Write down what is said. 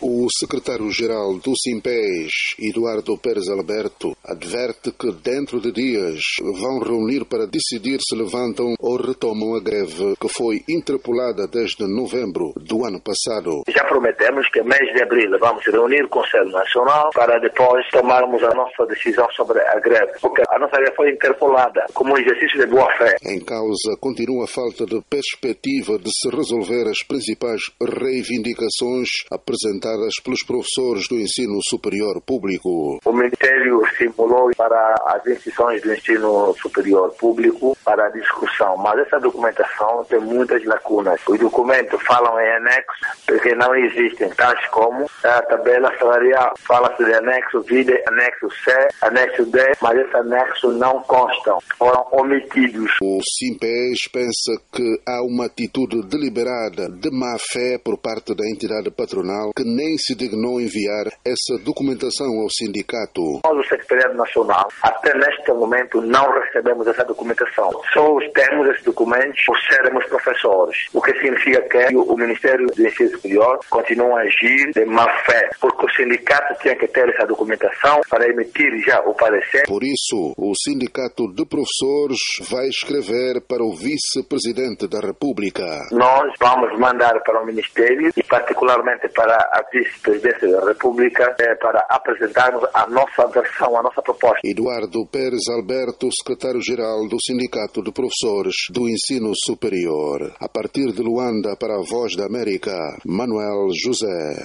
O secretário-geral do SINPES, Eduardo Pérez Alberto, adverte que dentro de dias vão reunir para decidir se levantam ou retomam a greve que foi interpolada desde novembro do ano passado. Já prometemos que mês de abril vamos reunir o Conselho Nacional para depois tomarmos a nossa decisão sobre a greve, porque a nossa greve foi interpolada como um exercício de boa-fé. Em causa continua a falta de perspectiva de se resolver as principais reivindicações apresentadas pelos professores do ensino superior público. O Ministério estimulou para as instituições do ensino superior público para a discussão, mas essa documentação tem muitas lacunas. Os documentos falam em anexos, porque não existem, tais como a tabela salarial. Fala-se de anexo V, anexo C, anexo D, mas esses anexos não constam, foram omitidos. O SINPES pensa que há uma atitude deliberada de má-fé por parte da entidade patronal que nem se dignou enviar essa documentação ao sindicato. Nós, o Secretariado Nacional, até neste momento não recebemos essa documentação. Só temos esses documentos por sermos professores, o que significa que o Ministério do Ensino Superior continua a agir de má-fé, porque o sindicato tinha que ter essa documentação para emitir já o parecer. Por isso, o Sindicato de Professores vai escrever para o Vice-Presidente da República. Nós vamos mandar para o Ministério e particularmente para a Vice-Presidência da República para apresentarmos a nossa versão, a nossa proposta. Eduardo Pérez Alberto, secretário-geral do Sindicato de Professores do Ensino Superior. A partir de Luanda para a Voz da América, Manuel José.